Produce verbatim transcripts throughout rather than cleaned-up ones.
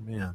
Amen.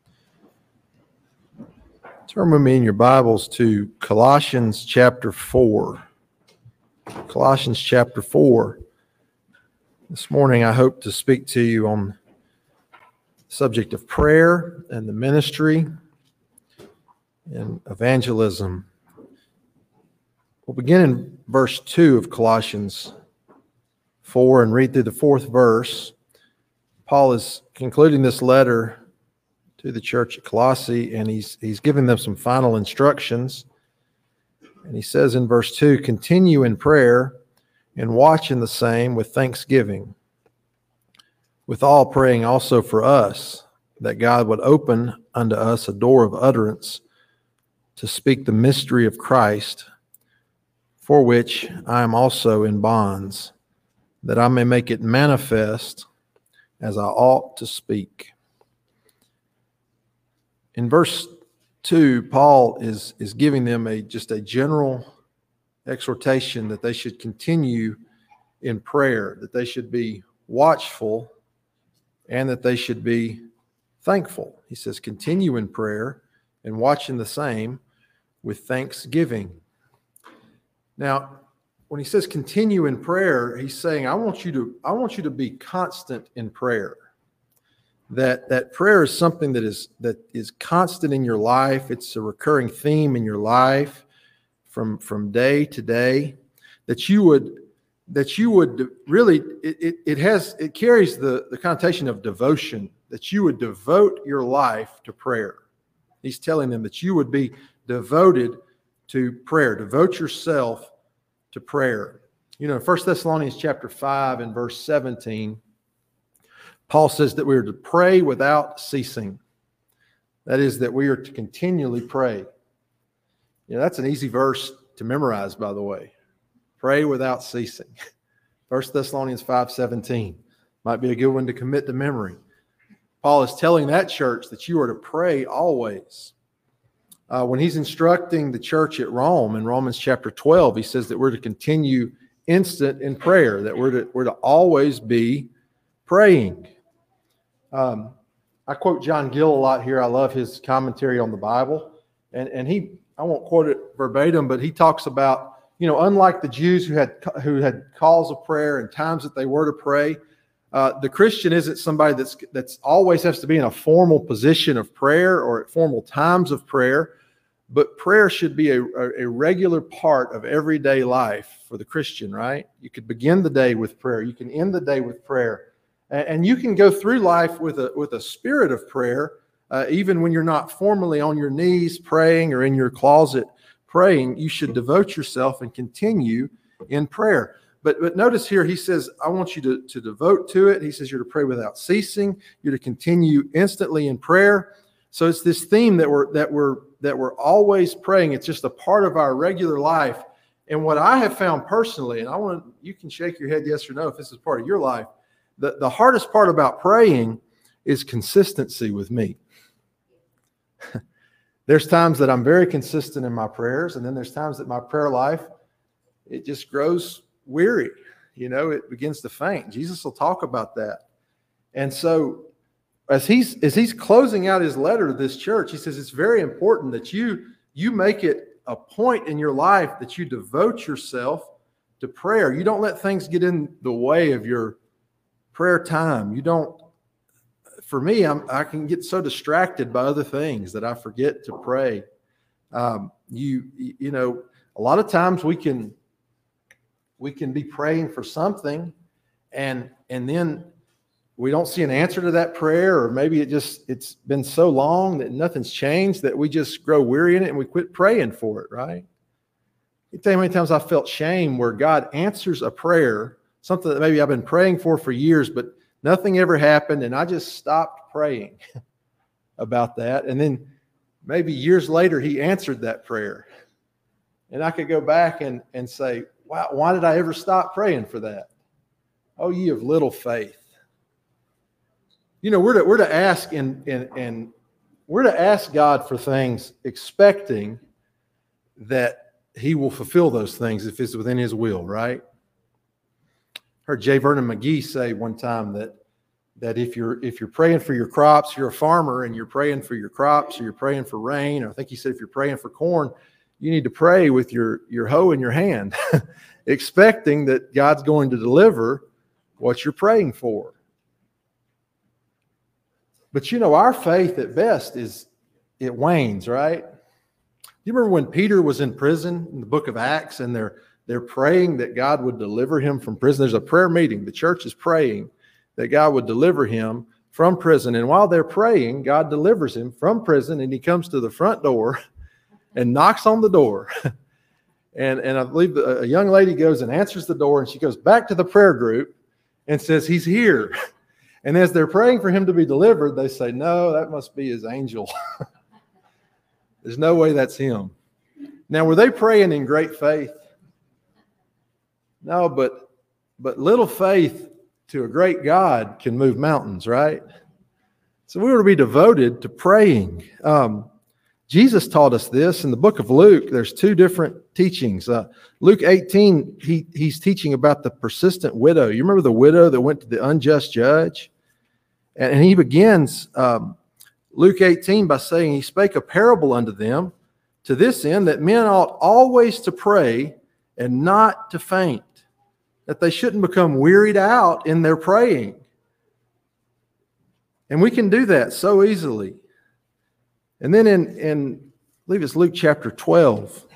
Turn with me in your Bibles to Colossians chapter four. Colossians chapter four. This morning I hope to speak to you on the subject of prayer and the ministry and evangelism. We'll begin in verse two of Colossians four and read through the fourth verse. Paul is concluding this letter to the church at Colossae, and he's he's giving them some final instructions. And he says in verse two, continue in prayer and watch in the same with thanksgiving, with all praying also for us, that God would open unto us a door of utterance to speak the mystery of Christ, for which I am also in bonds, that I may make it manifest as I ought to speak. In verse two, Paul is, is giving them a just a general exhortation that they should continue in prayer, that they should be watchful, and that they should be thankful. He says, continue in prayer and watch in the same with thanksgiving. Now, when he says continue in prayer, he's saying, I want you to, I want you to be constant in prayer. That that prayer is something that is that is constant in your life. It's a recurring theme in your life from, from day to day. That you would that you would really it, it, it has it carries the, the connotation of devotion, that you would devote your life to prayer. He's telling them that you would be devoted to prayer. Devote yourself to prayer. You know, First Thessalonians chapter five and verse seventeen, Paul says that we are to pray without ceasing. That is, that we are to continually pray. You know, that's an easy verse to memorize, by the way. Pray without ceasing. First Thessalonians five seventeen might be a good one to commit to memory. Paul is telling that church that you are to pray always. Uh, when he's instructing the church at Rome in Romans chapter twelve, he says that we're to continue instant in prayer, that we're to, we're to always be praying. Um, I quote John Gill a lot here. I love his commentary on the Bible. And, and he, I won't quote it verbatim, but he talks about, you know, unlike the Jews who had who had calls of prayer and times that they were to pray, uh, the Christian isn't somebody that's that's always has to be in a formal position of prayer or at formal times of prayer, but prayer should be a, a regular part of everyday life for the Christian, right? You could begin the day with prayer. You can end the day with prayer. And you can go through life with a with a spirit of prayer, uh, even when you're not formally on your knees praying or in your closet praying. You should devote yourself and continue in prayer. But but notice here, he says, I want you to, to devote to it. He says you're to pray without ceasing. You're to continue instantly in prayer. So it's this theme that we're that we're that we're always praying. It's just a part of our regular life. And what I have found personally, and I want you can shake your head yes or no if this is part of your life. The, the hardest part about praying is consistency with me. There's times that I'm very consistent in my prayers, and then there's times that my prayer life, it just grows weary. You know, it begins to faint. Jesus will talk about that. And so as he's as he's closing out his letter to this church, he says it's very important that you you make it a point in your life that you devote yourself to prayer. You don't let things get in the way of your prayer time. You don't, for me, I'm, I can get so distracted by other things that I forget to pray. Um, you, you know, a lot of times we can, we can be praying for something and, and then we don't see an answer to that prayer, or maybe it just, it's been so long that nothing's changed that we just grow weary in it and we quit praying for it, right? I tell you how many times I felt shame where God answers a prayer, something that maybe I've been praying for for years, but nothing ever happened, and I just stopped praying about that. And then maybe years later, he answered that prayer. And I could go back and, and say, wow, why did I ever stop praying for that? Oh, ye of little faith. You know, we're to, we're to ask and, and, and we're to ask God for things expecting that he will fulfill those things if it's within his will, right? Heard J. Vernon McGee say one time that that if you're if you're praying for your crops, you're a farmer and you're praying for your crops, or you're praying for rain, or I think he said if you're praying for corn, you need to pray with your, your hoe in your hand, expecting that God's going to deliver what you're praying for. But you know, our faith at best is, it wanes, right? You remember when Peter was in prison in the book of Acts, and they're they're praying that God would deliver him from prison. There's a prayer meeting. The church is praying that God would deliver him from prison. And while they're praying, God delivers him from prison, and he comes to the front door and knocks on the door. and, and I believe a young lady goes and answers the door, and she goes back to the prayer group and says, he's here. And as they're praying for him to be delivered, they say, no, that must be his angel. There's no way that's him. Now, were they praying in great faith? No, but but little faith to a great God can move mountains, right? So we were to be devoted to praying. Um, Jesus taught us this in the book of Luke. There's two different teachings. Uh, Luke eighteen, he, he's teaching about the persistent widow. You remember the widow that went to the unjust judge? And, and he begins um, Luke eighteen by saying, he spake a parable unto them to this end, that men ought always to pray and not to faint, that they shouldn't become wearied out in their praying. And we can do that so easily. And then in, in I believe it's Luke chapter twelve.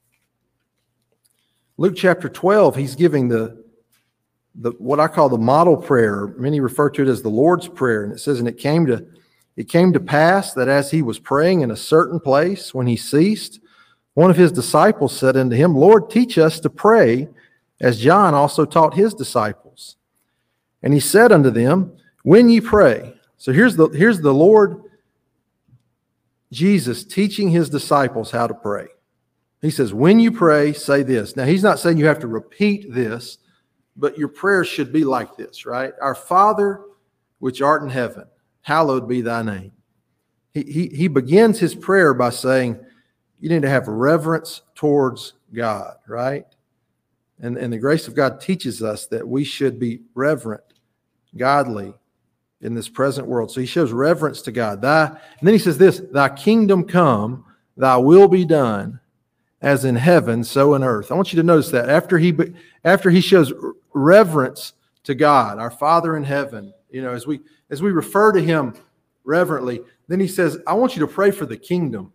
Luke chapter twelve, he's giving the, the what I call the model prayer. Many refer to it as the Lord's Prayer. And it says, and it came to it came to pass that as he was praying in a certain place, when he ceased, one of his disciples said unto him, Lord, teach us to pray, as John also taught his disciples. And he said unto them, when ye pray. So here's the, here's the Lord Jesus teaching his disciples how to pray. He says, when you pray, say this. Now, he's not saying you have to repeat this, but your prayer should be like this, right? Our Father, which art in heaven, hallowed be thy name. He, he, he begins his prayer by saying, you need to have reverence towards God, right? And, and the grace of God teaches us that we should be reverent, godly in this present world. So he shows reverence to God. Thy, and then he says this, thy kingdom come, thy will be done, as in heaven, so in earth. I want you to notice that. After he, after he shows reverence to God, our Father in heaven, you know, as we, as we refer to him reverently, then he says, I want you to pray for the kingdom.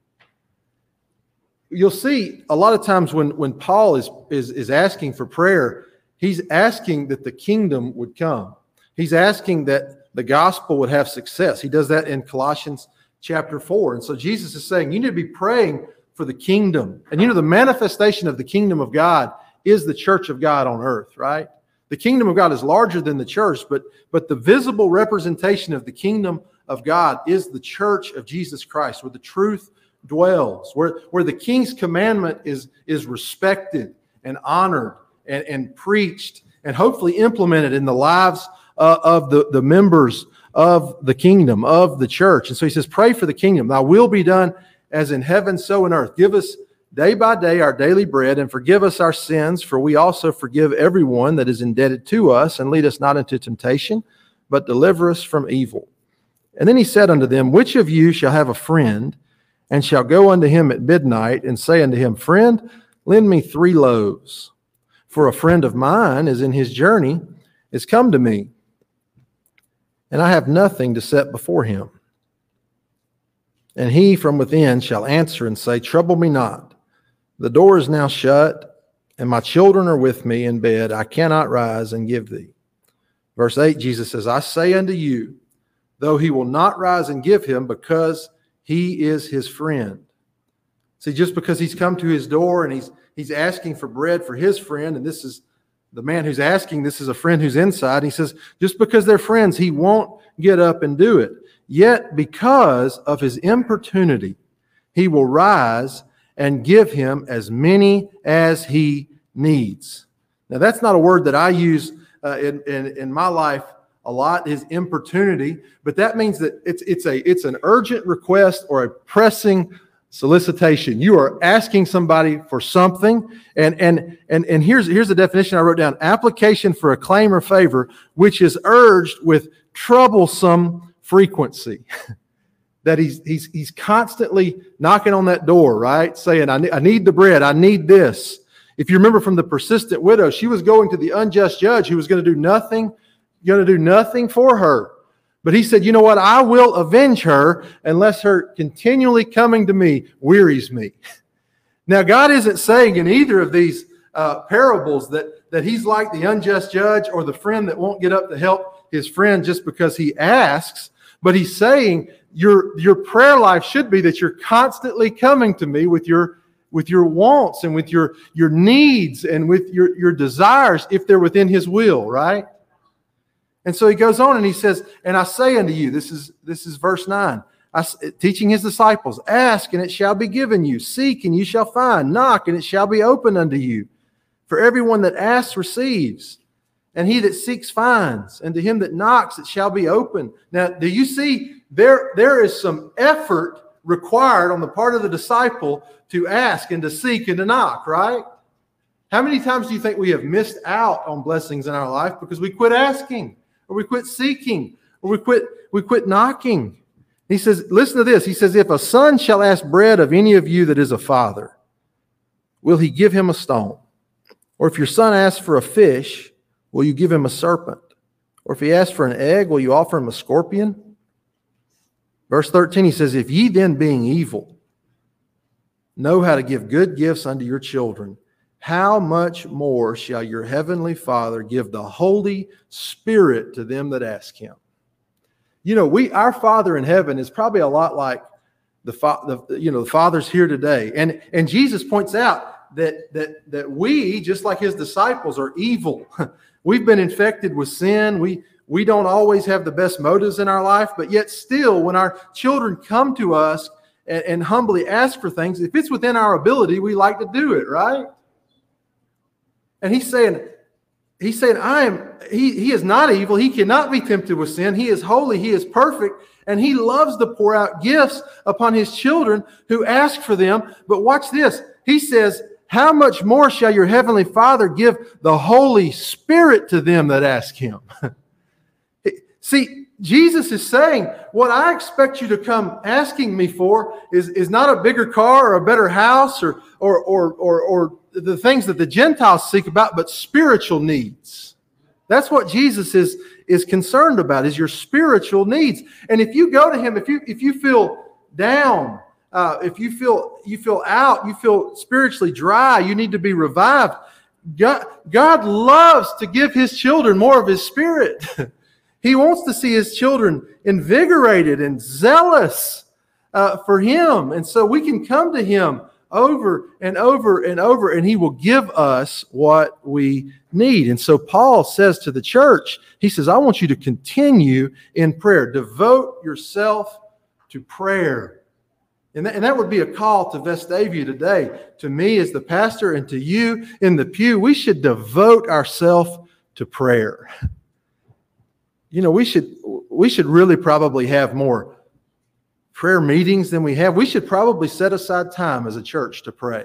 You'll see a lot of times when, when Paul is, is, is asking for prayer, he's asking that the kingdom would come. He's asking that the gospel would have success. He does that in Colossians chapter four. And so Jesus is saying, you need to be praying for the kingdom. And you know, the manifestation of the kingdom of God is the church of God on earth, right? The kingdom of God is larger than the church, but, but the visible representation of the kingdom of God is the church of Jesus Christ, where the truth dwells, where, where the king's commandment is, is respected and honored and, and preached and hopefully implemented in the lives uh, of the, the members of the kingdom, of the church. And so he says, pray for the kingdom. Thy will be done as in heaven, so in earth. Give us day by day our daily bread, and forgive us our sins, for we also forgive everyone that is indebted to us, and lead us not into temptation, but deliver us from evil. And then he said unto them, which of you shall have a friend, and shall go unto him at midnight, and say unto him, friend, lend me three loaves, for a friend of mine is in his journey, is come to me, and I have nothing to set before him. And he from within shall answer and say, trouble me not. The door is now shut, and my children are with me in bed. I cannot rise and give thee. Verse eight, Jesus says, I say unto you, though he will not rise and give him, because he is his friend. See, just because he's come to his door and he's he's asking for bread for his friend, and this is the man who's asking, this is a friend who's inside. He says, just because they're friends, he won't get up and do it. Yet because of his importunity, he will rise and give him as many as he needs. Now, that's not a word that I use uh, in, in, in my life a lot, is importunity, but that means that it's, it's, a, it's an urgent request or a pressing solicitation. You are asking somebody for something, and, and, and, and here's, here's the definition I wrote down: application for a claim or favor, which is urged with troublesome frequency. That he's, he's, he's constantly knocking on that door, right? Saying, I need, I need the bread. I need this. If you remember from the persistent widow, she was going to the unjust judge who was going to do nothing, going to do nothing for her. But he said, you know what? I will avenge her unless her continually coming to me wearies me. Now, God isn't saying in either of these uh, parables that, that he's like the unjust judge or the friend that won't get up to help his friend just because he asks. But he's saying your, your prayer life should be that you're constantly coming to me with your, with your wants and with your, your needs and with your, your desires if they're within his will, right? And so he goes on and he says, and I say unto you, this is, this is verse nine, I, teaching his disciples, ask and it shall be given you, seek and you shall find, knock and it shall be opened unto you. For everyone that asks receives, and he that seeks finds, and to him that knocks it shall be opened. Now, do you see there, there is some effort required on the part of the disciple to ask and to seek and to knock, right? How many times do you think we have missed out on blessings in our life because we quit asking, or we quit seeking, or we quit, we quit knocking? He says, listen to this. He says, if a son shall ask bread of any of you that is a father, will he give him a stone? Or if your son asks for a fish, will you give him a serpent? Or if he asks for an egg, will you offer him a scorpion? Verse thirteen, he says, if ye then being evil know how to give good gifts unto your children, how much more shall your heavenly Father give the Holy Spirit to them that ask him? You know, we, our Father in heaven is probably a lot like the, the you know, the fathers here today. And, and Jesus points out that, that, that we, just like his disciples, are evil. We've been infected with sin. We, we don't always have the best motives in our life, but yet still, when our children come to us and, and humbly ask for things, if it's within our ability, we like to do it, right? And he's saying, he's saying, I am, he, he is not evil. He cannot be tempted with sin. He is holy. He is perfect. And he loves to pour out gifts upon his children who ask for them. But watch this. He says, how much more shall your heavenly Father give the Holy Spirit to them that ask him? See, Jesus is saying, what I expect you to come asking me for is, is not a bigger car or a better house or, or, or, or, or the things that the Gentiles seek about, but spiritual needs. That's what Jesus is, is concerned about, is your spiritual needs. And if you go to him, if you, if you feel down, uh, if you feel, you feel out, you feel spiritually dry, you need to be revived, God, God loves to give his children more of his Spirit. He wants to see his children invigorated and zealous uh, for him. And so we can come to him over and over and over, and he will give us what we need. And so Paul says to the church, he says, I want you to continue in prayer. Devote yourself to prayer. And that, and that would be a call to Vestavia today, to me as the pastor and to you in the pew. We should devote ourselves to prayer. You know, we should we should really probably have more prayer meetings than we have. We should probably set aside time as a church to pray.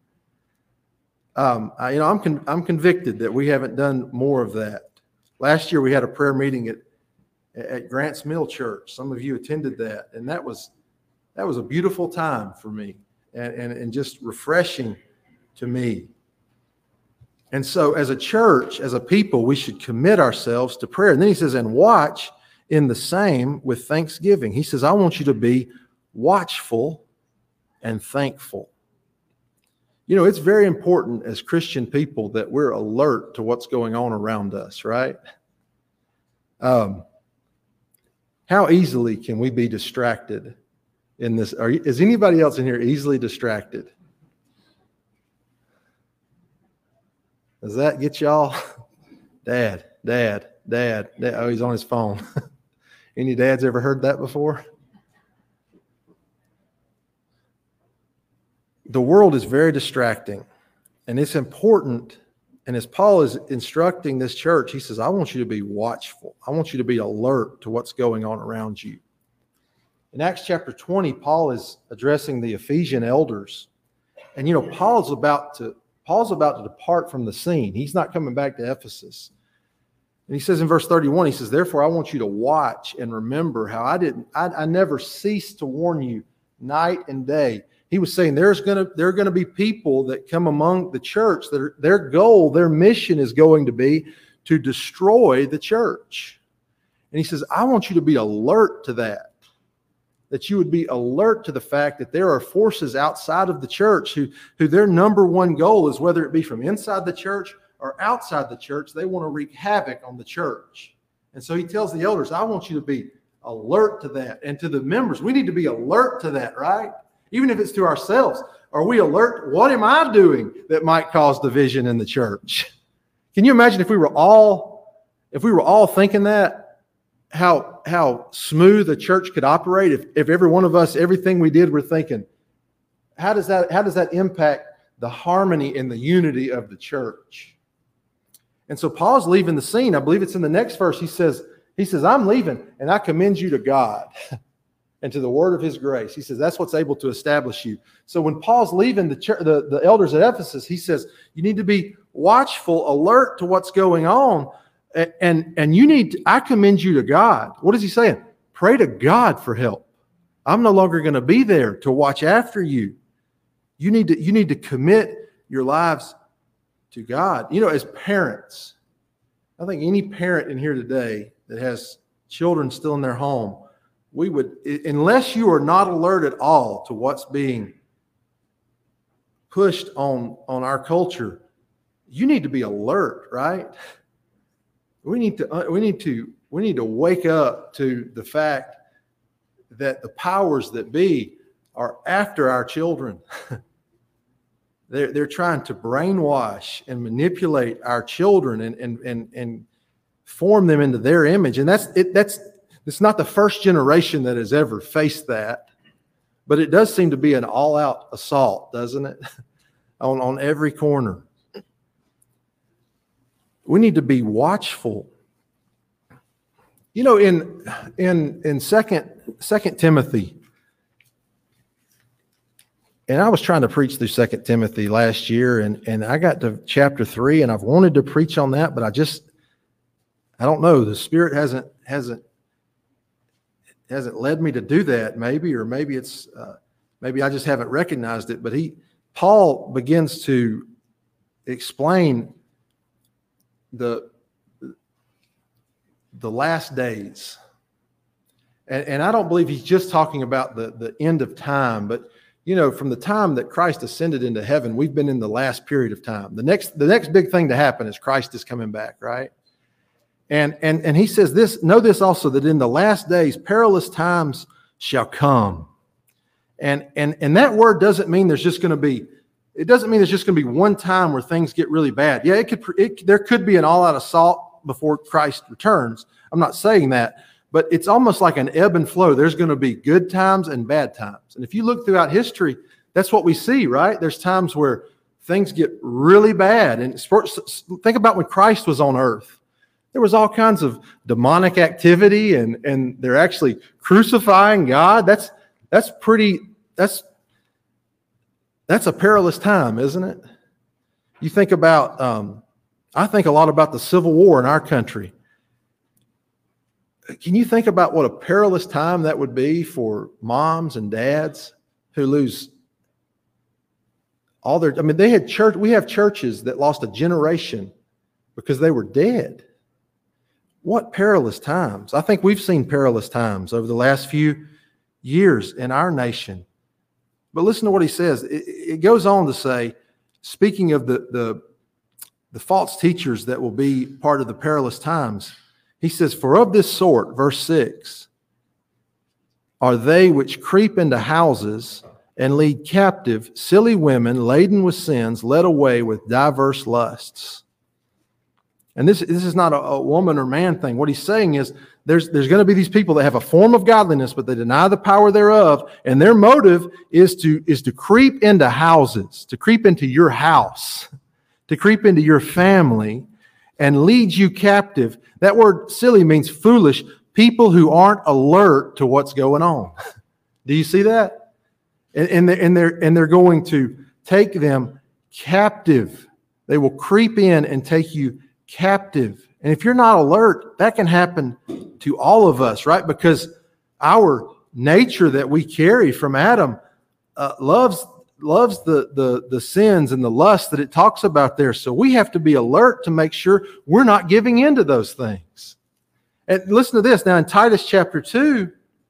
Um, I, you know, I'm con- I'm convicted that we haven't done more of that. Last year we had a prayer meeting at at Grants Mill Church. Some of you attended that, and that was that was a beautiful time for me, and and, and just refreshing to me. And so as a church, as a people, we should commit ourselves to prayer. And then he says, and watch in the same with thanksgiving. He says, I want you to be watchful and thankful. You know, it's very important as Christian people that we're alert to what's going on around us, right? Um, how easily can we be distracted in this? Are, is anybody else in here easily distracted? Does that get y'all? Dad, dad, dad, dad. Oh, he's on his phone. Any dads ever heard that before? The world is very distracting, and it's important. And as Paul is instructing this church, he says, I want you to be watchful. I want you to be alert to what's going on around you. In Acts chapter twenty, Paul is addressing the Ephesian elders. And, you know, Paul's about to Paul's about to depart from the scene. He's not coming back to Ephesus. And he says in verse thirty-one, he says, therefore, I want you to watch and remember how I didn't, I, I never ceased to warn you night and day. He was saying there's going to, there are going to be people that come among the church that are, their goal, their mission is going to be to destroy the church. And he says, I want you to be alert to that. That you would be alert to the fact that there are forces outside of the church who, who their number one goal is, whether it be from inside the church or outside the church, they want to wreak havoc on the church. And so he tells the elders, I want you to be alert to that. And to the members, we need to be alert to that, right? Even if it's to ourselves. Are we alert? What am I doing that might cause division in the church? Can you imagine if we were all, if we were all thinking that, how, how smooth a church could operate if, if every one of us, everything we did, we're thinking, how does that, how does that impact the harmony and the unity of the church? And so Paul's leaving the scene. I believe it's in the next verse. He says, he says, I'm leaving and I commend you to God and to the word of his grace. He says, that's what's able to establish you. So when Paul's leaving the, church, the, the elders at Ephesus, he says, you need to be watchful, alert to what's going on. And, and, and you need, to, I commend you to God. What is he saying? Pray to God for help. I'm no longer going to be there to watch after you. You need to, you need to commit your lives to God. You know, as parents, I think any parent in here today that has children still in their home, we would, unless you are not alert at all to what's being pushed on, on our culture, you need to be alert, right? We need to, we need to, we need to wake up to the fact that the powers that be are after our children. They're, they're trying to brainwash and manipulate our children and, and, and, and form them into their image. And that's it, that's it's not the first generation that has ever faced that, but it does seem to be an all-out assault, doesn't it? on, on every corner. We need to be watchful. You know, in in in second second Timothy, and I was trying to preach through Second Timothy last year, and, and I got to chapter three, and I've wanted to preach on that, but I just, I don't know. The Spirit hasn't hasn't hasn't led me to do that. Maybe, or maybe it's uh, maybe I just haven't recognized it. But he, Paul, begins to explain the the last days, and, and I don't believe he's just talking about the the end of time, but you know, from the time that Christ ascended into heaven, we've been in the last period of time. The next, the next big thing to happen is Christ is coming back, right? And and and he says this, know this also, that in the last days, perilous times shall come. And and and that word doesn't mean there's just going to be, it doesn't mean there's just going to be one time where things get really bad. Yeah, it could, it, there could be an all-out assault before Christ returns. I'm not saying that. But it's almost like an ebb and flow. There's going to be good times and bad times. And if you look throughout history, that's what we see, right? There's times where things get really bad. And think about when Christ was on earth. There was all kinds of demonic activity, and, and they're actually crucifying God. That's that's pretty, that's that's a perilous time, isn't it? You think about, um, I think a lot about the Civil War in our country. Can you think about what a perilous time that would be for moms and dads who lose all their, I mean, they had church, we have churches that lost a generation because they were dead. What perilous times. I think we've seen perilous times over the last few years in our nation. But listen to what he says. It, it goes on to say, speaking of the, the, the false teachers that will be part of the perilous times, he says, for of this sort, verse six, are they which creep into houses and lead captive silly women laden with sins, led away with diverse lusts. And this, this is not a, a woman or man thing. What he's saying is there's, there's going to be these people that have a form of godliness, but they deny the power thereof. And their motive is to, is to creep into houses, to creep into your house, to creep into your family, and lead you captive. That word silly means foolish, people who aren't alert to what's going on. Do you see that? And, and, they're, and, they're, and they're going to take them captive. They will creep in and take you captive And if you're not alert, that can happen to all of us, right? Because our nature that we carry from Adam uh, loves loves the, the, the sins and the lust that it talks about there. So we have to be alert to make sure we're not giving in to those things. And listen to this. Now in Titus chapter two,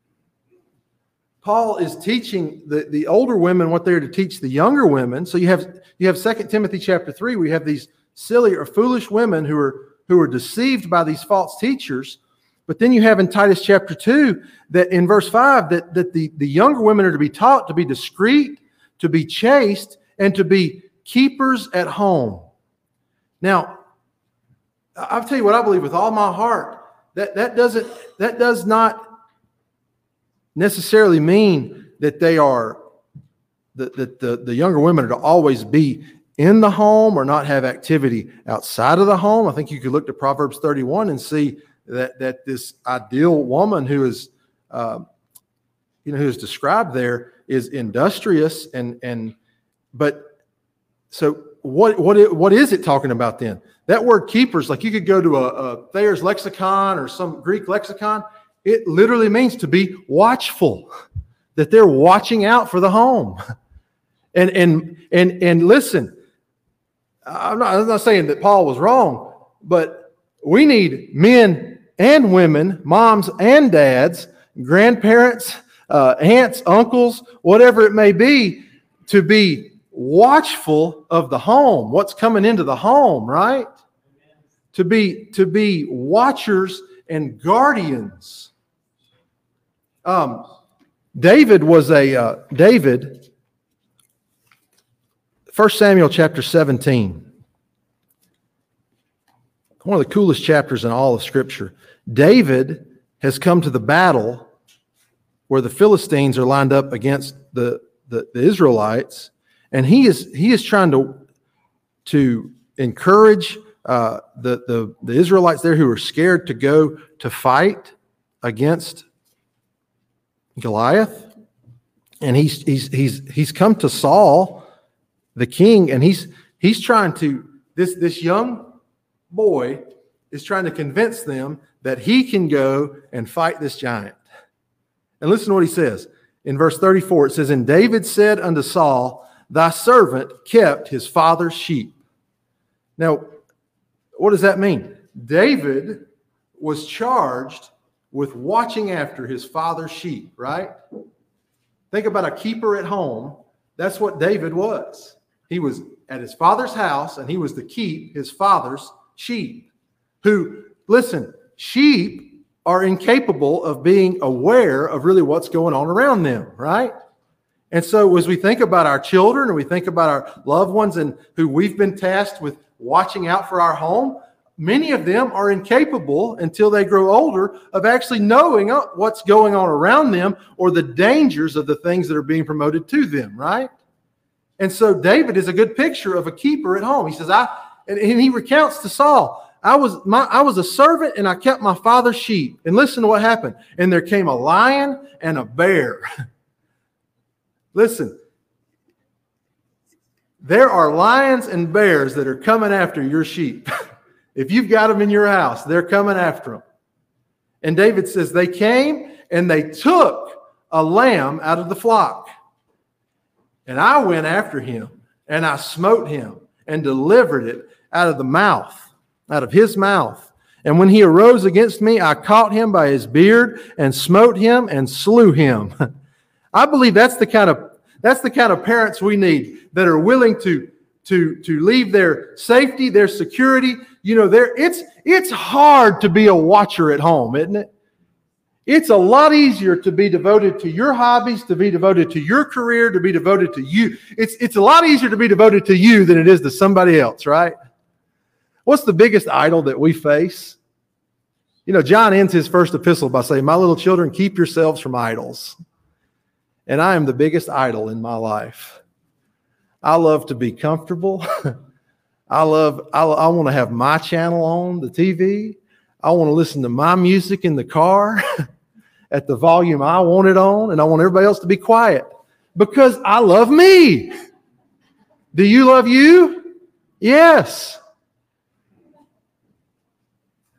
Paul is teaching the, the older women what they're to teach the younger women. So you have you have Second Timothy chapter three, we have these silly or foolish women who are who are deceived by these false teachers. But then you have in Titus chapter two that in verse five that, that the, the younger women are to be taught to be discreet, to be chaste, and to be keepers at home. Now, I'll tell you what I believe with all my heart. That that doesn't that does not necessarily mean that they are that, that the, the younger women are to always be in the home or not have activity outside of the home. I think you could look to Proverbs thirty-one and see that that this ideal woman who is uh, you know who is described there is industrious and and but so what what it, what is it talking about then? That word keepers, like you could go to a, a Thayer's lexicon or some Greek lexicon. It literally means to be watchful, that they're watching out for the home. And and and and listen, I'm not, I'm not saying that Paul was wrong, but we need men and women, moms and dads, grandparents, uh, aunts, uncles, whatever it may be, to be watchful of the home, what's coming into the home, right? To be to be watchers and guardians. Um, David was a uh, David. First Samuel chapter seventeen. One of the coolest chapters in all of Scripture. David has come to the battle where the Philistines are lined up against the, the, the Israelites, and he is he is trying to to encourage uh, the, the the Israelites there who are scared to go to fight against Goliath, and he's he's he's he's come to Saul, the king, and he's he's trying to this this young boy is trying to convince them that he can go and fight this giant. And listen to what he says in verse thirty-four. It says, "And David said unto Saul, Thy servant kept his father's sheep." Now, what does that mean? David was charged with watching after his father's sheep, right? Think about a keeper at home. That's what David was. He was at his father's house, and he was to keep his father's sheep. Who, listen, sheep are incapable of being aware of really what's going on around them, right? And so as we think about our children, and we think about our loved ones and who we've been tasked with watching out for our home, many of them are incapable until they grow older of actually knowing what's going on around them or the dangers of the things that are being promoted to them, right? And so David is a good picture of a keeper at home. He says, I, and, and he recounts to Saul, I was my I was a servant and I kept my father's sheep. And listen to what happened. And there came a lion and a bear. Listen, there are lions and bears that are coming after your sheep. If you've got them in your house, they're coming after them. And David says, they came and they took a lamb out of the flock. And I went after him and I smote him and delivered it out of the mouth, out of his mouth. And when he arose against me, I caught him by his beard and smote him and slew him. I believe that's the kind of that's the kind of parents we need that are willing to to to leave their safety, their security. You know, there it's it's hard to be a watcher at home, isn't it? It's a lot easier to be devoted to your hobbies, to be devoted to your career, to be devoted to you. It's it's a lot easier to be devoted to you than it is to somebody else, right? What's the biggest idol that we face? You know, John ends his first epistle by saying, "My little children, keep yourselves from idols." And I am the biggest idol in my life. I love to be comfortable. I love, I, I want to have my channel on the T V. I want to listen to my music in the car at the volume I want it on, and I want everybody else to be quiet because I love me. Do you love you? Yes.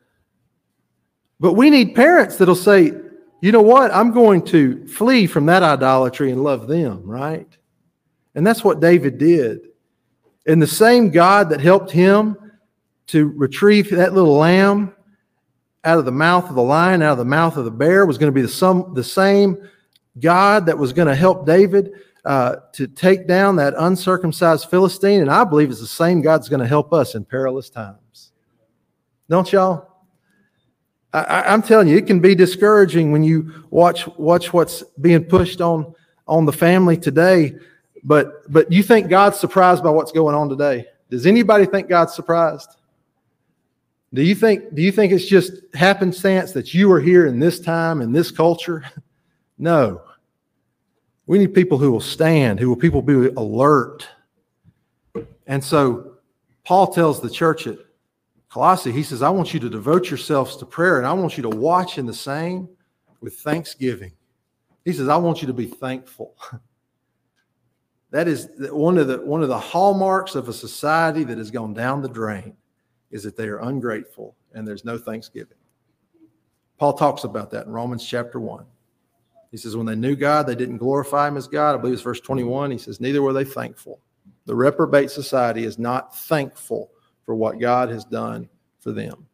But we need parents that'll say, you know what? I'm going to flee from that idolatry and love them, right? And that's what David did. And the same God that helped him to retrieve that little lamb out of the mouth of the lion, out of the mouth of the bear, was going to be the, some, the same God that was going to help David uh, to take down that uncircumcised Philistine. And I believe it's the same God that's going to help us in perilous times. Don't y'all? I, I'm telling you, it can be discouraging when you watch watch what's being pushed on, on the family today. But but you think God's surprised by what's going on today? Does anybody think God's surprised? Do you think do you think it's just happenstance that you are here in this time, in this culture? No. We need people who will stand, who will people be alert. And so Paul tells the church at Colossae, he says, I want you to devote yourselves to prayer, and I want you to watch in the same with thanksgiving. He says, I want you to be thankful. That is one of the one of the hallmarks of a society that has gone down the drain, is that they are ungrateful and there's no thanksgiving. Paul talks about that in Romans chapter one. He says, when they knew God, they didn't glorify him as God. I believe it's verse twenty-one. He says, neither were they thankful. The reprobate society is not thankful for what God has done for them.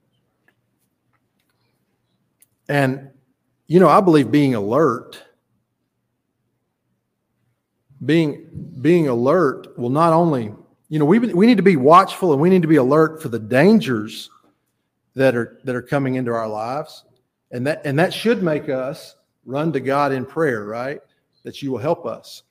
And, you know, I believe being alert, being, being alert will not only, you know, we, we need to be watchful and we need to be alert for the dangers that are, that are coming into our lives. And that, and that should make us run to God in prayer, right? That you will help us.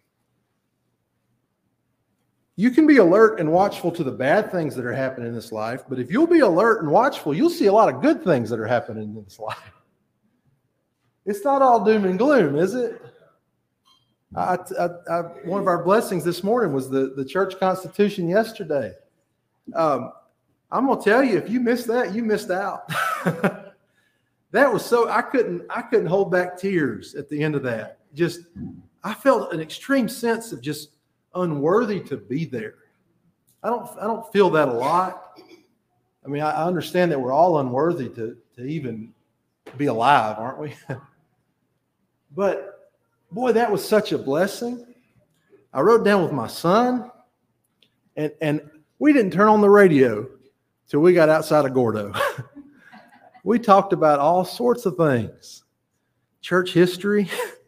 You can be alert and watchful to the bad things that are happening in this life, but if you'll be alert and watchful, you'll see a lot of good things that are happening in this life. It's not all doom and gloom, is it? I, I, I, one of our blessings this morning was the, the church constitution yesterday. Um, I'm going to tell you, if you missed that, you missed out. That was so, I couldn't, I couldn't hold back tears at the end of that. Just, I felt an extreme sense of just unworthy to be there. I don't, I don't feel that a lot. I mean, I, I understand that we're all unworthy to, to even be alive, aren't we? But boy, that was such a blessing. I rode down with my son, and, and we didn't turn on the radio till we got outside of Gordo. We talked about all sorts of things. Church history.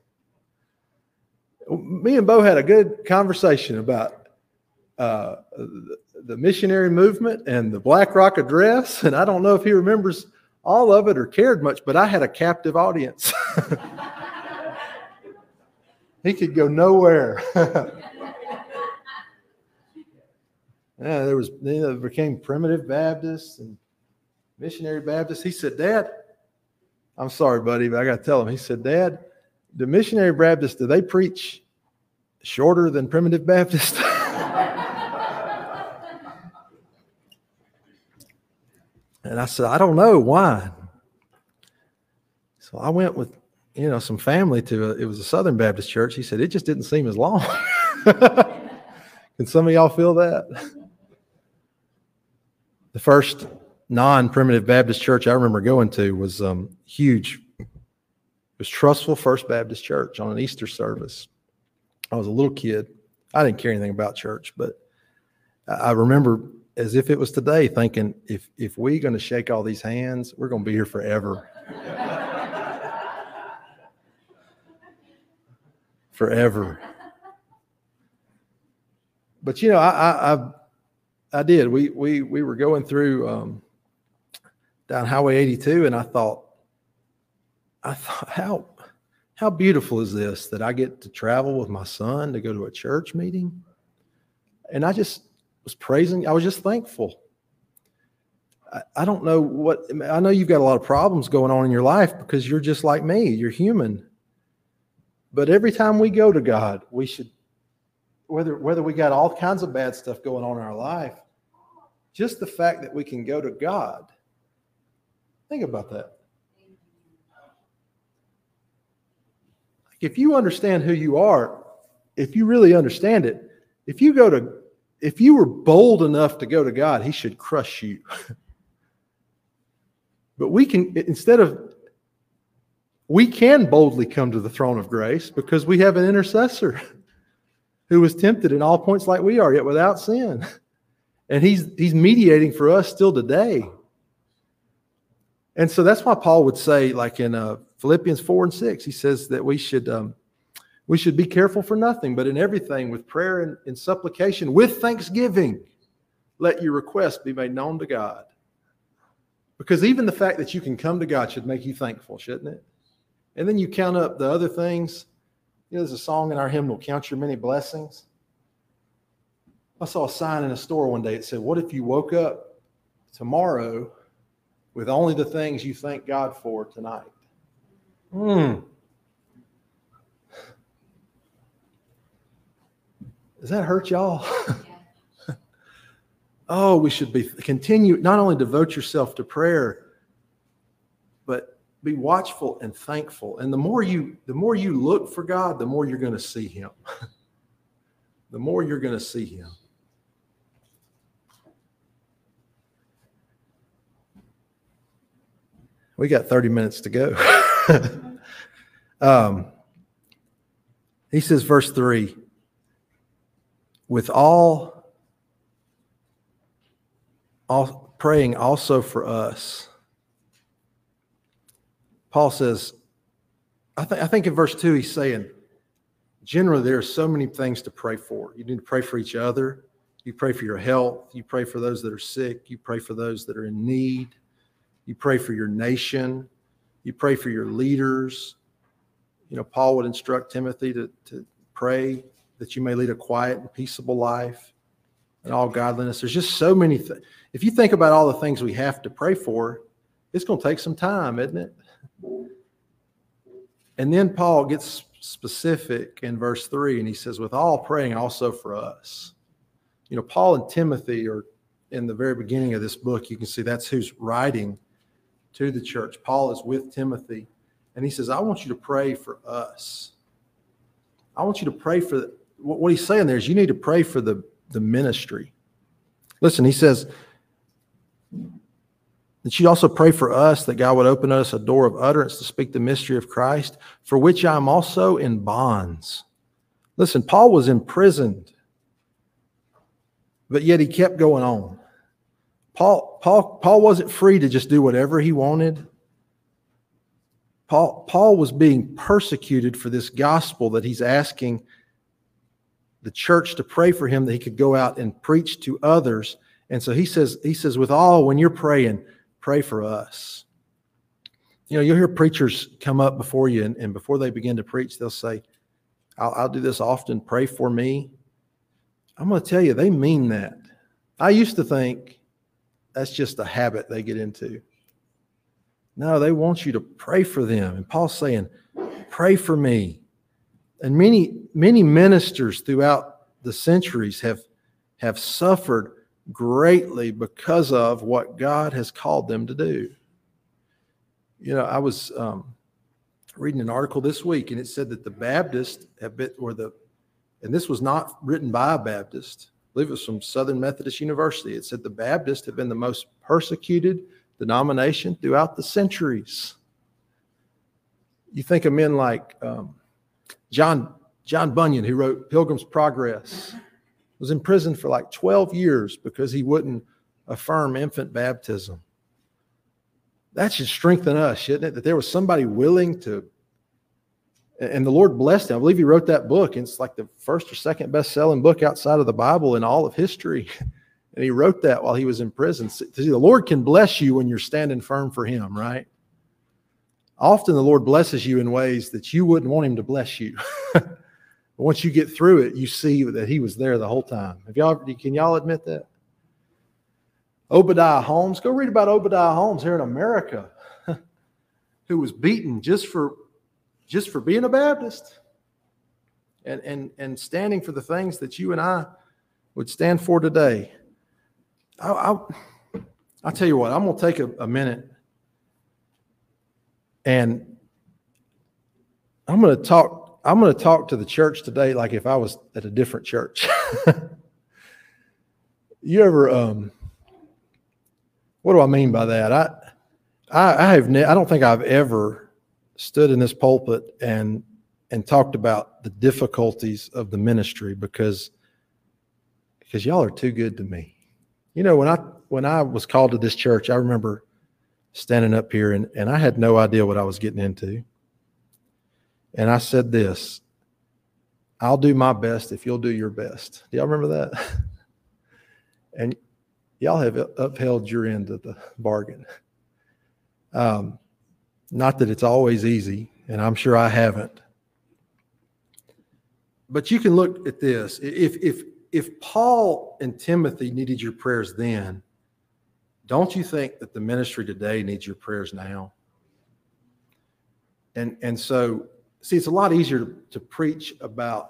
Me and Bo had a good conversation about uh, the, the missionary movement and the Black Rock Address. And I don't know if he remembers all of it or cared much, but I had a captive audience. He could go nowhere. Yeah, there was, you know, became Primitive Baptist and Missionary Baptist. He said, Dad, I'm sorry, buddy, but I got to tell him. He said, Dad, the Missionary Baptists, do they preach shorter than Primitive Baptist? And I said, I don't know. Why? So I went with, you know, some family to, a, it was a Southern Baptist church. He said, it just didn't seem as long. Can some of y'all feel that? The first non-Primitive Baptist church I remember going to was um, huge. It was Trustful First Baptist Church on an Easter service. I was a little kid. I didn't care anything about church, but I remember as if it was today thinking, if if we're going to shake all these hands, we're going to be here forever. Forever. But, you know, I I, I, I did. We, we, we were going through um, down Highway eighty-two, and I thought, I thought, how how beautiful is this that I get to travel with my son to go to a church meeting? And I just was praising. I was just thankful. I, I don't know what, I know you've got a lot of problems going on in your life because you're just like me. You're human. But every time we go to God, we should, whether whether we got all kinds of bad stuff going on in our life, just the fact that we can go to God. Think about that. If you understand who you are, if you really understand it, if you go to, if you were bold enough to go to God, He should crush you. But we can, instead of we can boldly come to the throne of grace because we have an intercessor who was tempted in all points like we are, yet without sin. And he's he's mediating for us still today. And so that's why Paul would say, like in uh, Philippians four and six, he says that we should um, we should be careful for nothing, but in everything with prayer and, and supplication, with thanksgiving, let your requests be made known to God. Because even the fact that you can come to God should make you thankful, shouldn't it? And then you count up the other things. You know, there's a song in our hymnal, Count Your Many Blessings. I saw a sign in a store one day. It said, what if you woke up tomorrow with only the things you thank God for tonight? Hmm. Does that hurt y'all? Oh, we should be continue, not only devote yourself to prayer, but be watchful and thankful. And the more you, the more you look for God, the more you're going to see him. The more you're going to see him. We got thirty minutes to go. um, he says, verse three, with all All, praying also for us. Paul says, I, th- I think in verse two he's saying, generally there are so many things to pray for. You need to pray for each other. You pray for your health. You pray for those that are sick. You pray for those that are in need. You pray for your nation. You pray for your leaders. You know, Paul would instruct Timothy to, to pray that you may lead a quiet and peaceable life and all godliness. There's just so many things. If you think about all the things we have to pray for, it's going to take some time, isn't it? And then Paul gets specific in verse three, and he says, with all praying also for us. You know, Paul and Timothy are in the very beginning of this book. You can see that's who's writing to the church. Paul is with Timothy, and he says, I want you to pray for us. I want you to pray for, the, what he's saying there is you need to pray for the, the ministry. Listen, he says, that you also pray for us, that God would open us a door of utterance to speak the mystery of Christ, for which I am also in bonds. Listen, Paul was imprisoned, but yet he kept going on. Paul, Paul, Paul wasn't free to just do whatever he wanted. Paul, Paul was being persecuted for this gospel that he's asking the church to pray for him, that he could go out and preach to others. And so he says, he says, with all, when you're praying, pray for us. You know, you'll hear preachers come up before you, and, and before they begin to preach, they'll say, I'll, I'll do this often, pray for me. I'm going to tell you, they mean that. I used to think that's just a habit they get into. No, they want you to pray for them. And Paul's saying, pray for me. And many, many ministers throughout the centuries have, have suffered greatly because of what God has called them to do. You know, I was um, reading an article this week, and it said that the Baptists have been, or the, and this was not written by a Baptist, I believe it was from Southern Methodist University. It said the Baptists have been the most persecuted denomination throughout the centuries. You think of men like um, John John Bunyan, who wrote Pilgrim's Progress, was in prison for like twelve years because he wouldn't affirm infant baptism. That should strengthen us, shouldn't it? That there was somebody willing to, and the Lord blessed him. I believe he wrote that book, and it's like the first or second best-selling book outside of the Bible in all of history. And he wrote that while he was in prison. See, the Lord can bless you when you're standing firm for him, right? Often the Lord blesses you in ways that you wouldn't want him to bless you. But once you get through it, you see that he was there the whole time. Have y'all, can y'all admit that? Obadiah Holmes, go read about Obadiah Holmes here in America, who was beaten just for, just for being a Baptist and, and, and standing for the things that you and I would stand for today. I, I, I'll tell you what, I'm going to take a, a minute and I'm going to talk I'm going to talk to the church today like if I was at a different church. You ever, um, what do I mean by that? I, I, I have, ne- I don't think I've ever stood in this pulpit and and talked about the difficulties of the ministry because because y'all are too good to me. You know, when I when I was called to this church, I remember standing up here and, and I had no idea what I was getting into. And I said this, I'll do my best if you'll do your best. Do y'all remember that? And y'all have upheld your end of the bargain. Um, not that it's always easy, and I'm sure I haven't. But you can look at this. If if if Paul and Timothy needed your prayers then, don't you think that the ministry today needs your prayers now? And and so, see, it's a lot easier to, to preach about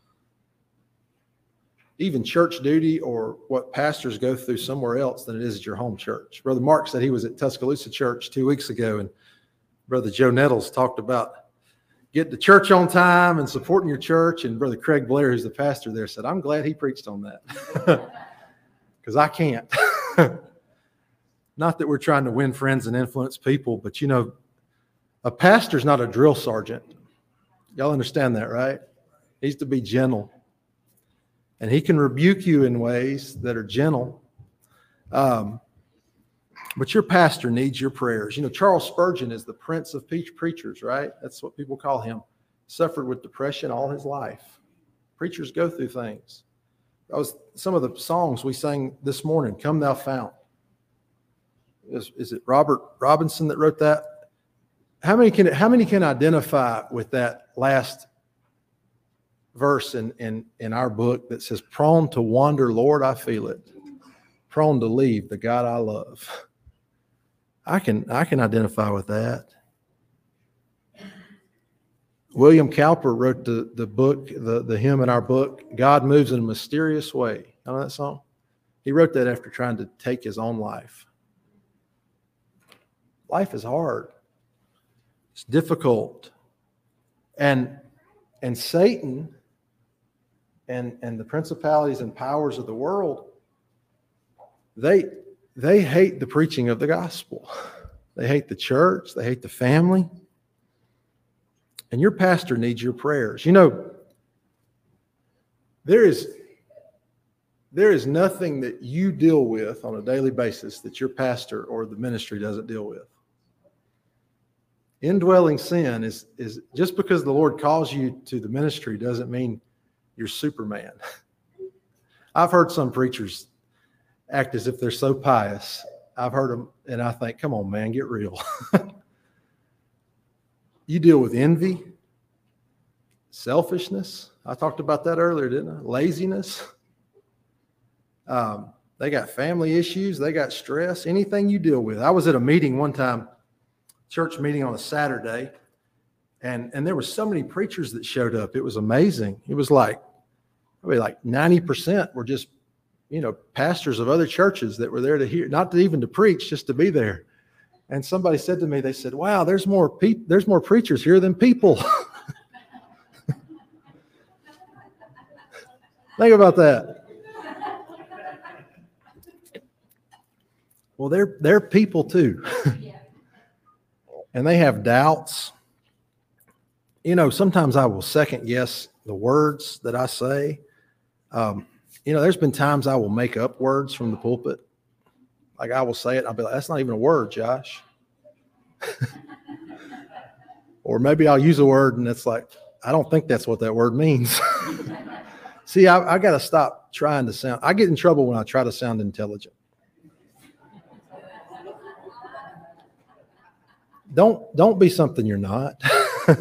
even church duty or what pastors go through somewhere else than it is at your home church. Brother Mark said he was at Tuscaloosa Church two weeks ago, and Brother Joe Nettles talked about getting to church on time and supporting your church. And Brother Craig Blair, who's the pastor there, said, I'm glad he preached on that because I can't. Not that we're trying to win friends and influence people, but, you know, a pastor's not a drill sergeant. Y'all understand that, right? He's to be gentle. And he can rebuke you in ways that are gentle. Um, but your pastor needs your prayers. You know, Charles Spurgeon is the prince of preachers, right? That's what people call him. Suffered with depression all his life. Preachers go through things. That was some of the songs we sang this morning, Come Thou Fount. Is, is it Robert Robinson that wrote that? How many can how many can identify with that last verse in, in, in our book that says, prone to wander, Lord, I feel it. Prone to leave the God I love. I can I can identify with that. William Cowper wrote the, the book, the, the hymn in our book, God Moves in a Mysterious Way. You know that song? He wrote that after trying to take his own life. Life is hard. It's difficult. And and Satan and, and the principalities and powers of the world, they they hate the preaching of the gospel. They hate the church. They hate the family. And your pastor needs your prayers. You know, there is, there is nothing that you deal with on a daily basis that your pastor or the ministry doesn't deal with. Indwelling sin is, is just because the Lord calls you to the ministry doesn't mean you're Superman. I've heard some preachers act as if they're so pious. I've heard them, and I think, come on, man, get real. You deal with envy, selfishness. I talked about that earlier, didn't I? Laziness. Um, they got family issues. They got stress. Anything you deal with. I was at a meeting one time, church meeting on a Saturday, and, and there were so many preachers that showed up. It was amazing. It was like, probably like ninety percent were just, you know, pastors of other churches that were there to hear, not to even to preach, just to be there. And somebody said to me, they said, wow, there's more pe- there's more preachers here than people. Think about that. Well, they're they're people too. And they have doubts. You know, sometimes I will second guess the words that I say. Um, you know, there's been times I will make up words from the pulpit. Like I will say it, I'll be like, that's not even a word, Josh. Or maybe I'll use a word and it's like, I don't think that's what that word means. See, I, I got to stop trying to sound, I get in trouble when I try to sound intelligent. Don't, don't be something you're not. A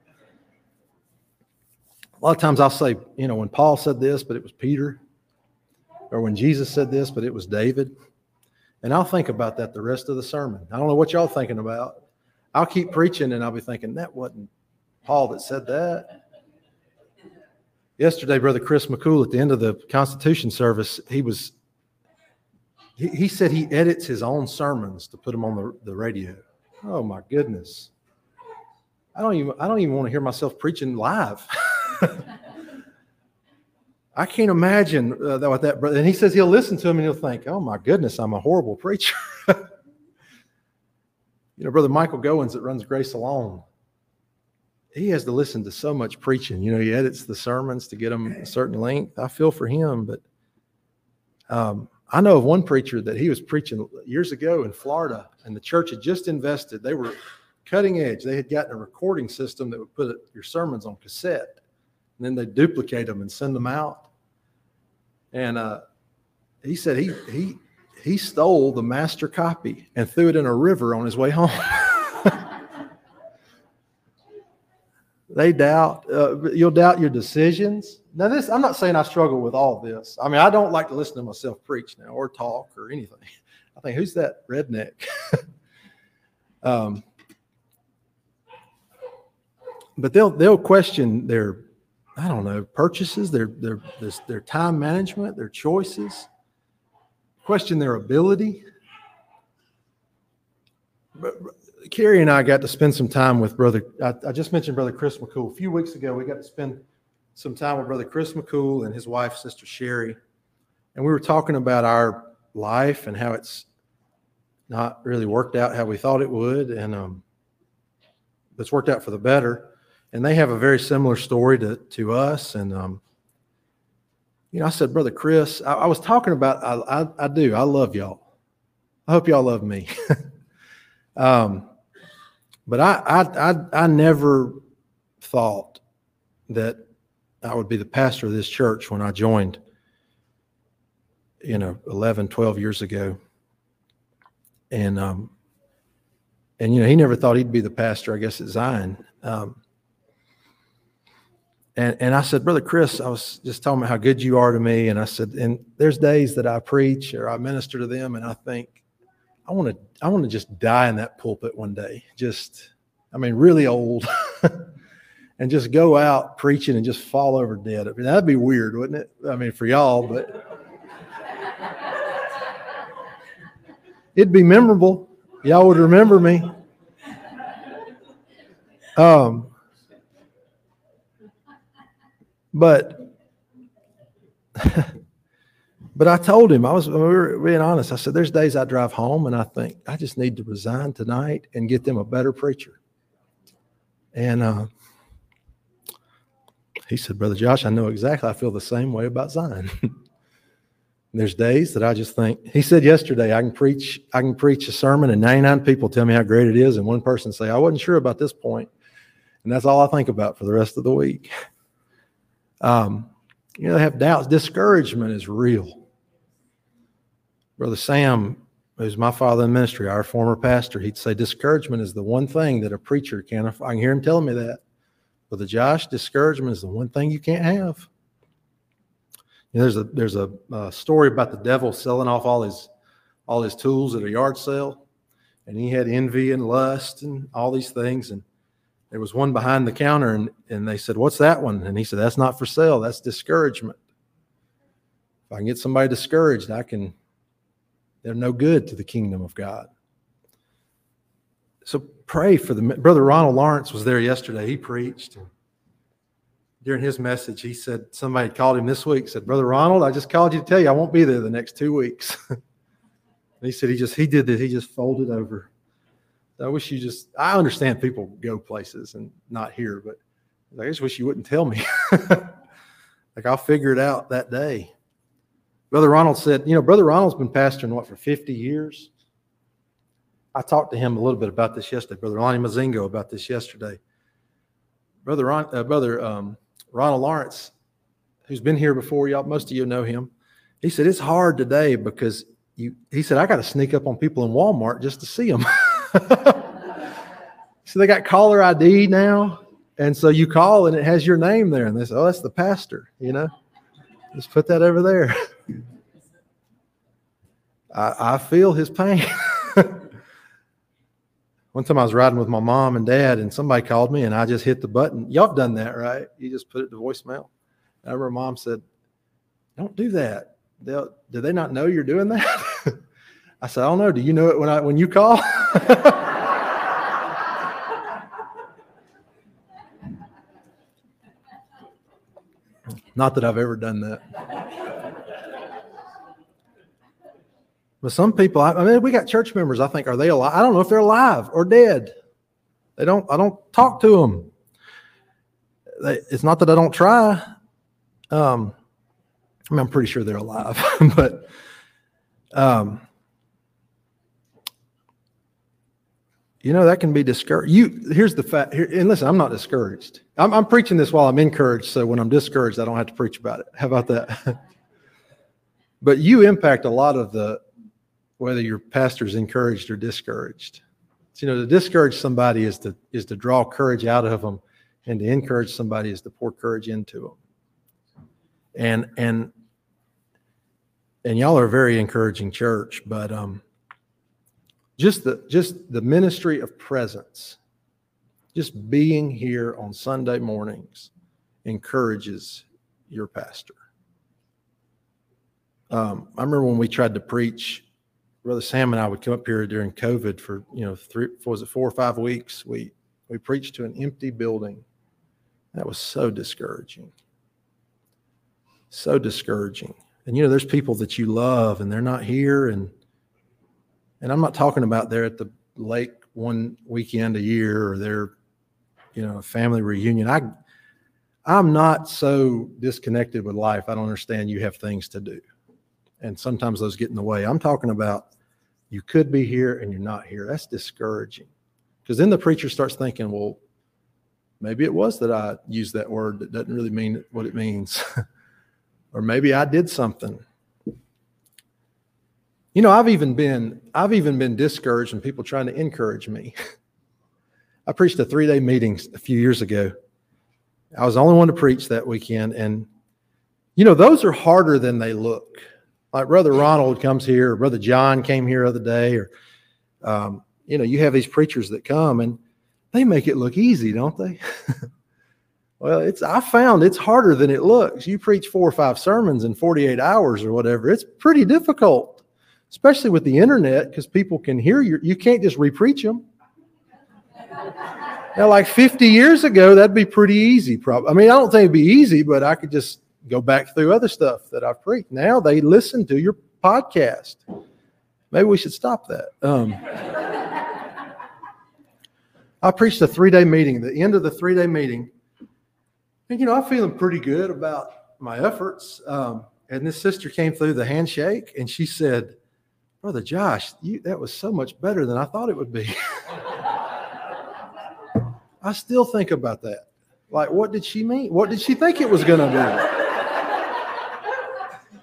lot of times I'll say, you know, when Paul said this, but it was Peter. Or when Jesus said this, but it was David. And I'll think about that the rest of the sermon. I don't know what y'all thinking about. I'll keep preaching and I'll be thinking, that wasn't Paul that said that. Yesterday, Brother Chris McCool, at the end of the Constitution service, he was, he, he said he edits his own sermons to put them on the, the radio. Oh my goodness. I don't even, I don't even want to hear myself preaching live. I can't imagine uh, that, what that brother, and he says he'll listen to him and he'll think, oh my goodness, I'm a horrible preacher. You know, Brother Michael Goins that runs Grace Alone, he has to listen to so much preaching. You know, he edits the sermons to get them a certain length. I feel for him, but um, I know of one preacher that he was preaching years ago in Florida, and the church had just invested. They were cutting edge. They had gotten a recording system that would put your sermons on cassette, and then they duplicate them and send them out. And uh, he said he he he stole the master copy and threw it in a river on his way home. They doubt, uh, you'll doubt your decisions. Now this, I'm not saying I struggle with all this. I mean, I don't like to listen to myself preach now or talk or anything. I think, who's that redneck? um, but they'll, they'll question their, I don't know, purchases, their, their, their, their time management, their choices, question their ability. But, Carrie and I got to spend some time with Brother, I, I just mentioned Brother Chris McCool. A few weeks ago, we got to spend some time with Brother Chris McCool and his wife, Sister Sherry. And we were talking about our life and how it's not really worked out how we thought it would. And um, it's worked out for the better. And they have a very similar story to, to us. And, um, you know, I said, Brother Chris, I, I was talking about, I, I, I do, I love y'all. I hope y'all love me. um, But I, I, I, I never thought that I would be the pastor of this church when I joined, you know, eleven, twelve years ago. And, um, and, you know, he never thought he'd be the pastor, I guess, at Zion. Um, and, and I said, Brother Chris, I was just talking about how good you are to me. And I said, and there's days that I preach or I minister to them and I think, I want to, I want to just die in that pulpit one day. Just, I mean, really old and just go out preaching and just fall over dead. I mean, that'd be weird, wouldn't it? I mean, for y'all, but it'd be memorable. Y'all would remember me. Um, but, But I told him, I was, we were being honest. I said, there's days I drive home and I think I just need to resign tonight and get them a better preacher. And uh, he said, Brother Josh, I know exactly. I feel the same way about Zion. There's days that I just think, he said yesterday, I can preach, I can preach a sermon and ninety-nine people tell me how great it is. And one person say, I wasn't sure about this point. And that's all I think about for the rest of the week. Um, you know, they have doubts. Discouragement is real. Brother Sam, who's my father in ministry, our former pastor, he'd say discouragement is the one thing that a preacher can't, I can hear him telling me that. Brother Josh, discouragement is the one thing you can't have. You know, there's a there's a, a story about the devil selling off all his all his tools at a yard sale, and he had envy and lust and all these things. And there was one behind the counter, and, and they said, what's that one? And he said, that's not for sale. That's discouragement. If I can get somebody discouraged, I can, they're no good to the kingdom of God. So pray for the, Brother Ronald Lawrence was there yesterday. He preached. During his message, he said, somebody called him this week, said, Brother Ronald, I just called you to tell you I won't be there the next two weeks. And he said, he just, he did that. He just folded over. I wish you just, I understand people go places and not here, but I just wish you wouldn't tell me. Like, I'll figure it out that day. Brother Ronald said, you know, Brother Ronald's been pastoring, what, for fifty years? I talked to him a little bit about this yesterday, Brother Lonnie Mazingo about this yesterday. Brother Ron, uh, Brother um, Ronald Lawrence, who's been here before, y'all, most of you know him. He said, it's hard today because you, he said, I got to sneak up on people in Walmart just to see them. So they got caller I D now. And so you call and it has your name there. And they say, oh, that's the pastor, you know, just put that over there. I, I feel his pain. One time I was riding with my mom and dad and somebody called me and I just hit the button. Y'all have done that, right? You just put it to voicemail. I remember mom said, don't do that. They'll, do they not know you're doing that? I said, I don't know. Do you know it when I when you call? Not that I've ever done that. But some people, I mean, we got church members, I think, are they alive? I don't know if they're alive or dead. They don't, I don't talk to them. they, it's not that I don't try. Um, I mean, I'm pretty sure they're alive, but um, you know, that can be discouraged. You here's the fact. Here, and listen, I'm not discouraged. I'm, I'm preaching this while I'm encouraged. So when I'm discouraged, I don't have to preach about it. How about that? But you impact a lot of the whether your pastor's encouraged or discouraged. So, you know, to discourage somebody is to is to draw courage out of them, and to encourage somebody is to pour courage into them. And and and y'all are a very encouraging church, but um. Just the just the ministry of presence, just being here on Sunday mornings encourages your pastor. Um, I remember when we tried to preach, Brother Sam and I would come up here during COVID for, you know, three, was it four or five weeks? We we preached to an empty building. That was so discouraging. So discouraging. And, you know, there's people that you love and they're not here, and And I'm not talking about they're at the lake one weekend a year or they're, you know, a family reunion. I, I'm not so disconnected with life. I don't understand you have things to do. And sometimes those get in the way. I'm talking about you could be here and you're not here. That's discouraging. Because then the preacher starts thinking, well, maybe it was that I used that word that doesn't really mean what it means. Or maybe I did something. You know, I've even been I've even been discouraged and people trying to encourage me. I preached a three-day meeting a few years ago. I was the only one to preach that weekend, and you know, those are harder than they look. Like Brother Ronald comes here, or Brother John came here the other day, or um, you know, you have these preachers that come and they make it look easy, don't they? Well, it's I found it's harder than it looks. You preach four or five sermons in forty-eight hours or whatever. It's pretty difficult. Especially with the internet, because people can hear you. You can't just repreach them. Now, like fifty years ago, that'd be pretty easy. Probably. I mean, I don't think it'd be easy, but I could just go back through other stuff that I've preached. Now they listen to your podcast. Maybe we should stop that. Um, I preached a three-day meeting. The end of the three-day meeting, and you know, I'm feeling pretty good about my efforts. Um, and this sister came through the handshake, and she said, Brother Josh, you, that was so much better than I thought it would be. I still think about that. Like, what did she mean? What did she think it was going to be?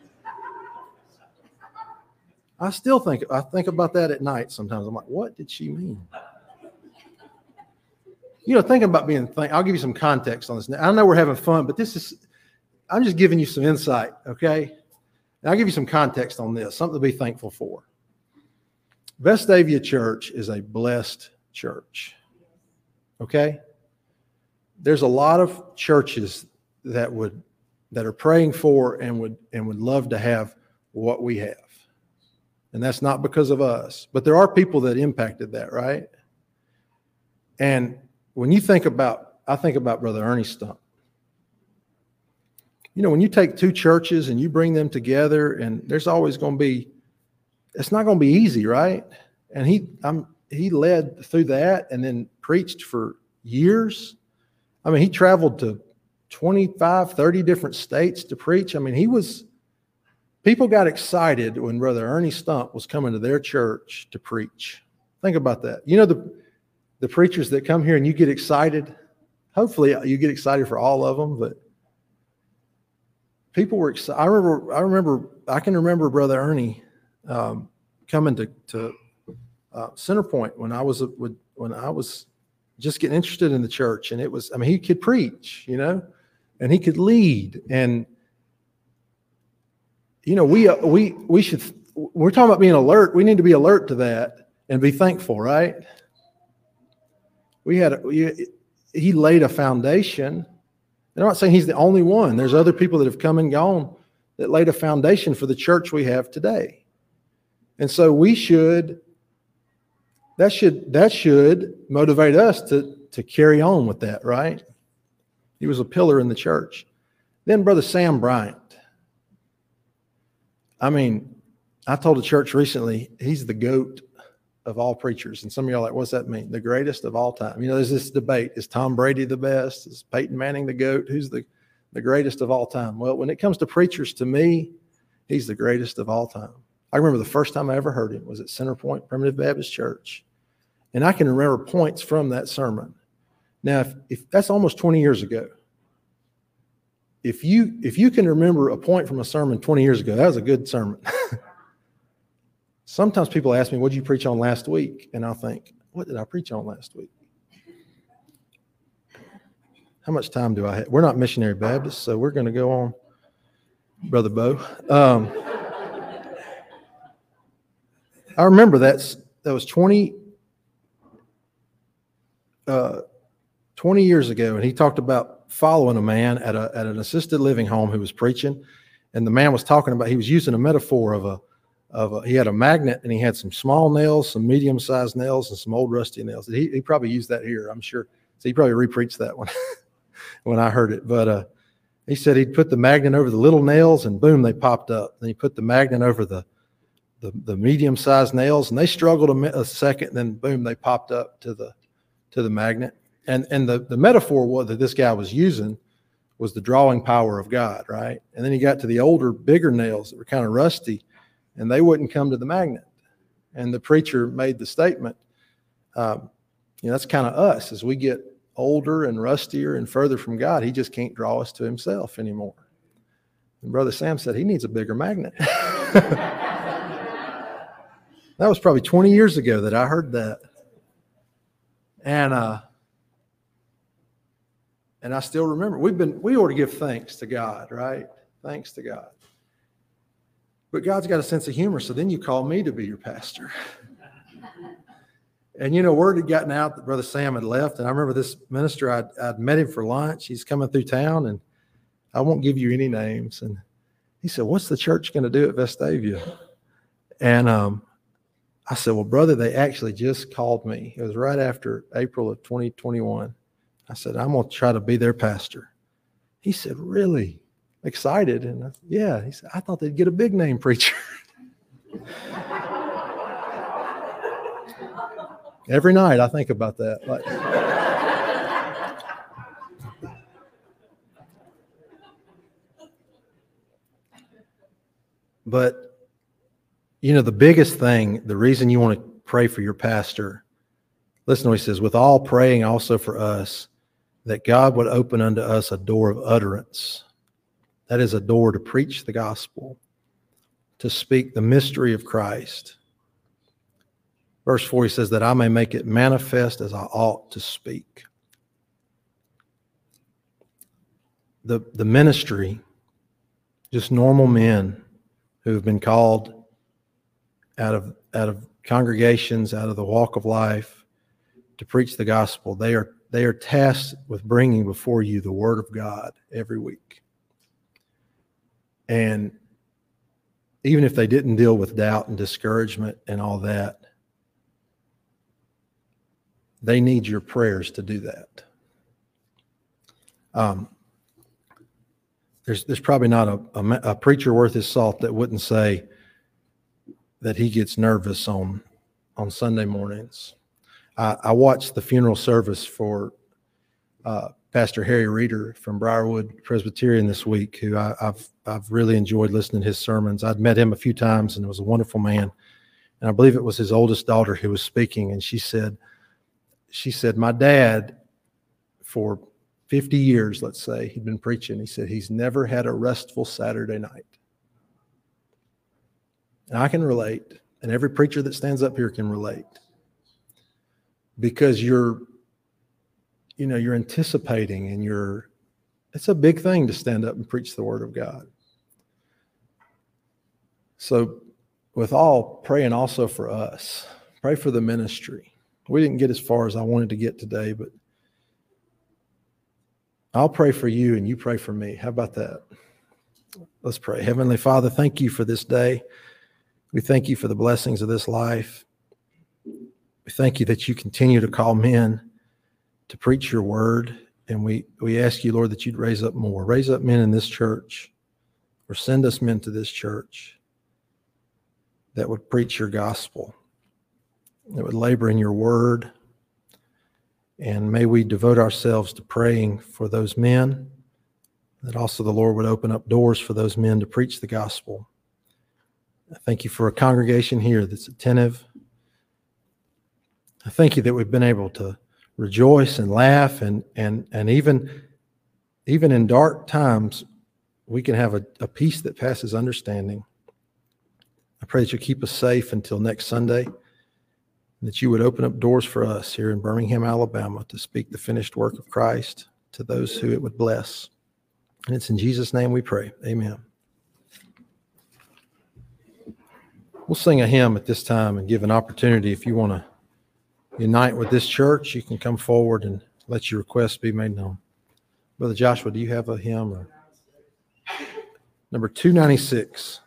I still think, I think about that at night sometimes. I'm like, what did she mean? You know, thinking about being, think, I'll give you some context on this. I know we're having fun, but this is, I'm just giving you some insight, okay? And I'll give you some context on this, something to be thankful for. Vestavia Church is a blessed church, okay? There's a lot of churches that would that are praying for and would and would love to have what we have. And that's not because of us, but there are people that impacted that, right? And when you think about, I think about Brother Ernie Stump. You know, when you take two churches and you bring them together, and there's always going to be, it's not going to be easy, right? And he, I'm, he led through that and then preached for years. I mean, he traveled to twenty-five, thirty different states to preach. I mean, he was, people got excited when Brother Ernie Stump was coming to their church to preach. Think about that. You know, the, the preachers that come here and you get excited, hopefully you get excited for all of them, but people were excited. I remember, I remember, I can remember Brother Ernie um, coming to, to uh, Centerpoint when I was, when I was just getting interested in the church. And it was, I mean, he could preach, you know, and he could lead. And, you know, we, uh, we, we should, we're talking about being alert. We need to be alert to that and be thankful, right? We had, a, we, he laid a foundation. I'm not saying he's the only one. There's other people that have come and gone that laid a foundation for the church we have today. And so we should, that should, that should motivate us to, to carry on with that, right? He was a pillar in the church. Then Brother Sam Bryant. I mean, I told a church recently, he's the GOAT of all preachers. And some of y'all are like, what's that mean? The greatest of all time. You know, there's this debate. Is Tom Brady the best? Is Peyton Manning the GOAT? Who's the, the greatest of all time? Well, when it comes to preachers, to me, he's the greatest of all time. I remember the first time I ever heard him was at Center Point Primitive Baptist Church. And I can remember points from that sermon. Now, if, if that's almost twenty years ago, if you if you can remember a point from a sermon twenty years ago, that was a good sermon. Sometimes people ask me, what did you preach on last week? And I'll think, what did I preach on last week? How much time do I have? We're not missionary Baptists, so we're going to go on, Brother Bo. Um, I remember that's, that was twenty, uh, twenty years ago, and he talked about following a man at a at an assisted living home who was preaching, and the man was talking about, he was using a metaphor of a of a, he had a magnet and he had some small nails, some medium sized nails, and some old rusty nails. He he probably used that here, I'm sure. So he probably repreached that one when I heard it. But uh, he said he'd put the magnet over the little nails, and boom, they popped up. Then he put the magnet over the the, the medium sized nails, and they struggled a, mi- a second, and then boom, they popped up to the to the magnet. And and the, the metaphor was, that this guy was using was the drawing power of God, right? And then he got to the older, bigger nails that were kind of rusty, and they wouldn't come to the magnet. And the preacher made the statement, um, you know, that's kind of us. As we get older and rustier and further from God, he just can't draw us to himself anymore. And Brother Sam said he needs a bigger magnet. That was probably twenty years ago that I heard that. And uh, and I still remember, we've been, we ought to give thanks to God, right? Thanks to God. But God's got a sense of humor, so then you call me to be your pastor. And, you know, word had gotten out that Brother Sam had left. And I remember this minister, I'd, I'd met him for lunch. He's coming through town, and I won't give you any names. And he said, what's the church going to do at Vestavia? And um, I said, well, brother, they actually just called me. It was right after April of twenty twenty-one. I said, I'm going to try to be their pastor. He said, really? Excited? And I said, yeah. He said, I thought they'd get a big name preacher. Every night I think about that. Like, but, you know, the biggest thing, the reason you want to pray for your pastor, listen to what he says, with all praying also for us, that God would open unto us a door of utterance. That is a door to preach the gospel, to speak the mystery of Christ. Verse four, he says, that I may make it manifest as I ought to speak. The, the ministry, just normal men who have been called out of, out of congregations, out of the walk of life to preach the gospel, they are, they are tasked with bringing before you the word of God every week. And even if they didn't deal with doubt and discouragement and all that, they need your prayers to do that. Um, there's there's probably not a, a, a preacher worth his salt that wouldn't say that he gets nervous on on Sunday mornings. I, I watched the funeral service for uh, Pastor Harry Reeder from Briarwood Presbyterian this week, who I, I've I've really enjoyed listening to his sermons. I'd met him a few times, and he was a wonderful man. And I believe it was his oldest daughter who was speaking, and she said, she said, my dad, for fifty years, let's say, he'd been preaching. He said he's never had a restful Saturday night. And I can relate, and every preacher that stands up here can relate, because you're, you know, you're anticipating, and you're, it's a big thing to stand up and preach the word of God. So with all, praying also for us, pray for the ministry. We didn't get as far as I wanted to get today, but I'll pray for you and you pray for me. How about that? Let's pray. Heavenly Father, thank you for this day. We thank you for the blessings of this life. We thank you that you continue to call men to preach your word. And we, we ask you, Lord, that you'd raise up more. Raise up men in this church, or send us men to this church that would preach your gospel. that would labor in your word. And may we devote ourselves to praying for those men, that also the Lord would open up doors for those men to preach the gospel. I thank you for a congregation here that's attentive. I thank you that we've been able to rejoice and laugh, and and and even, even in dark times, we can have a, a peace that passes understanding. I pray that you keep us safe until next Sunday, and that you would open up doors for us here in Birmingham, Alabama, to speak the finished work of Christ to those who it would bless. And it's in Jesus' name we pray. Amen. We'll sing a hymn at this time and give an opportunity. If you want to unite with this church, you can come forward and let your requests be made known. Brother Joshua, do you have a hymn? Or? Number two ninety-six.